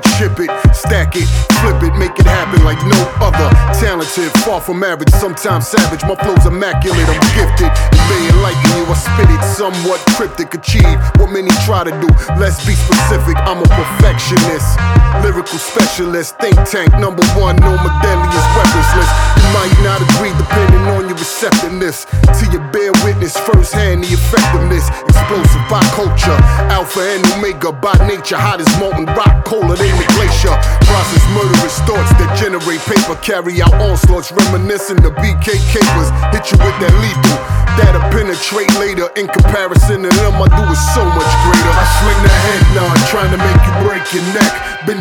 ship it, stack it, flip it, make it happen like no other. Talented, far from average, sometimes savage. My flow's immaculate, I'm gifted. And being like you, I spit it somewhat cryptic. Achieve what many try to do. Let's be specific, I'm a perfectionist. Lyrical specialist, think tank, #1, no my deadliest weapons list. You might not agree depending on your receptiveness. Till you bear witness firsthand the effectiveness. Explosive by culture, alpha and omega by nature. Hot as molten rock, colder than the glacier. Process murderous thoughts that generate paper. Carry out onslaughts reminiscent of BK capers. Hit you with that lethal, that'll penetrate later. In comparison to them, I do it so much greater. I sling the head nod, trying to make you break your neck. Been